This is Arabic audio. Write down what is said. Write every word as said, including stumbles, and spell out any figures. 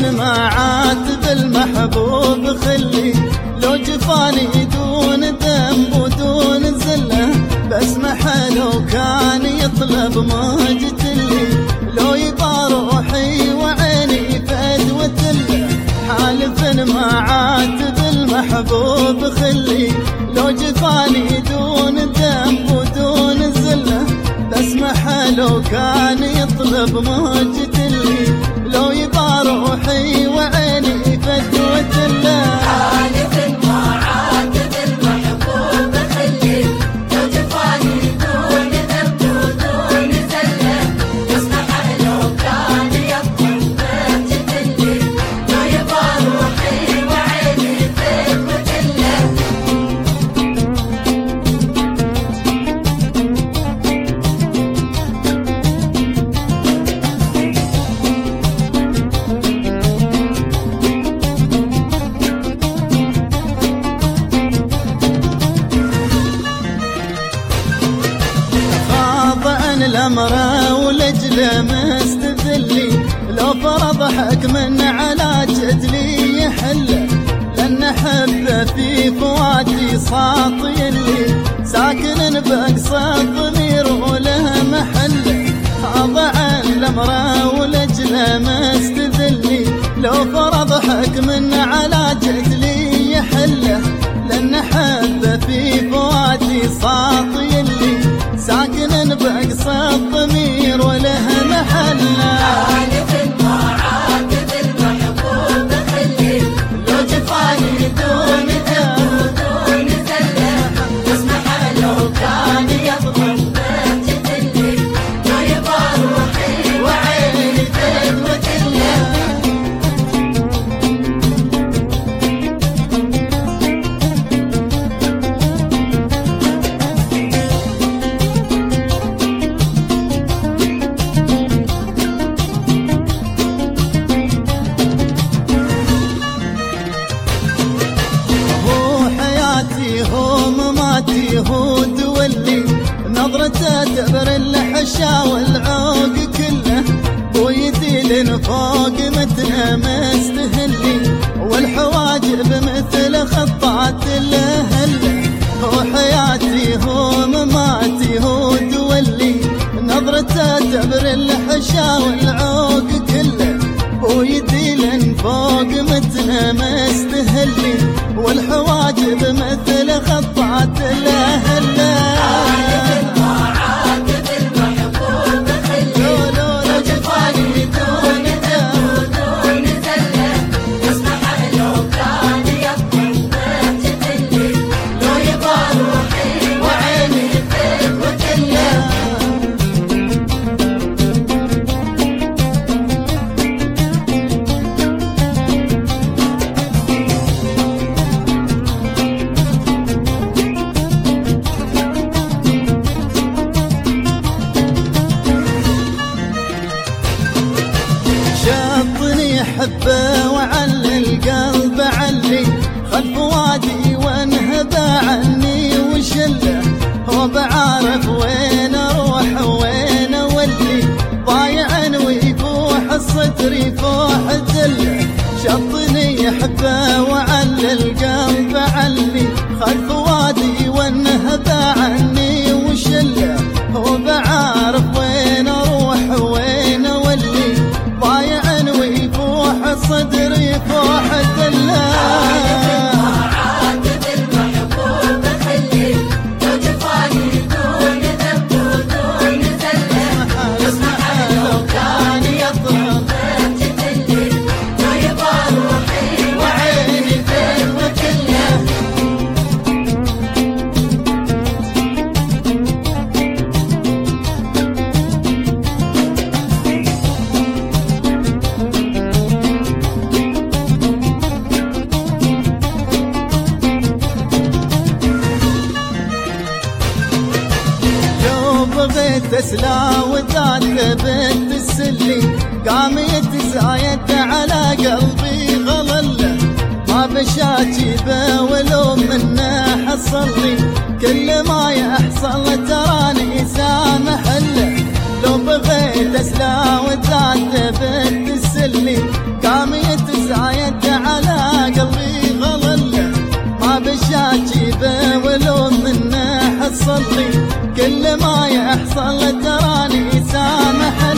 ما عاتب المحبوب خلي، لو جفاني دون ذنب ودون زله، بسمح لو كان يطلب مهجتلي، لو يبقى روحي وعيني فدوة له، حالف ما عاتب المحبوب خلي، لو جفاني دون ذنب ودون زله، بسمح لو كان يطلب مهجتلي، لو يبقى روحي وعيني فدوة له. حالف ما عاتب المحبوب خلي، لو جفاني دون ذنب ودون زله، بسمح لو كان يطلب مهجتلي، لو يبقى روحي وعيني فدوة له. الأمر ولجله مستذلي، لو فرض حكم على جدلي يحله، لأن حبه في فواتي ساطي اللي، ساكن بأقصى الضمير وله محله، خاضع الأمر ولجله مستذلي، لو فرض حكم على جدلي يحله، لأن حبه في فواتي ساطي اللي، ساكن بأقصى الضمير وله محله. حالف ما عاتب المحبوب خلي، لو جفاني دون ذنب ودون زله، بسمح لو كان يطلب مهجتلي، لو يبقى روحي وعيني فدوة له. هو مماتي هو دولي، نظرته تبر الحشا والعوق كله، ويديل فوق متنه مستهلي، والحواجب مثل خطات الهله، هو حياتي هو مماتي هو دولي، نظرته تبر الحشا والعوق كله، ويديل فوق متنه مستهلي، والحواجب مثل خطات الهله. حالف ما عاتب المحبوب خلي، لو جفاني دون ذنب ودون زله، بسمح لو كان يطلب مهجتلي، لو يبقى روحي وعيني فدوة له. شطني حبه وعلي القلب علي، خلف وادي وانهبى عني وشله، هو بعارف وين اروح وين اولي، ضايع ويفوح الصدر يفوح دله، شطني حبه وعلي القلب علي، خلف وادي وانهبى عني وشله، هو بعارف وين اروح وين اولي، ضايع ويفوح صدري يفوح دله. ما عاتب المحبوب خلي، لو جفاني دون ذنب ودون زله، بسمح لو كان يطلب مهجتلي، لو يبقى روحي وعيني فدوة له. بغيت اسلا وذات بنت السلي، قام يتزايد على قلبي غلله، ما بشاكي به ولو منه حصل لي، كل ما يحصل تراني سامح له، لو بغيت اسلا وذات بنت السلي، قام عاتبه ولو منه حصل لي كل ما يحصل تراني سامح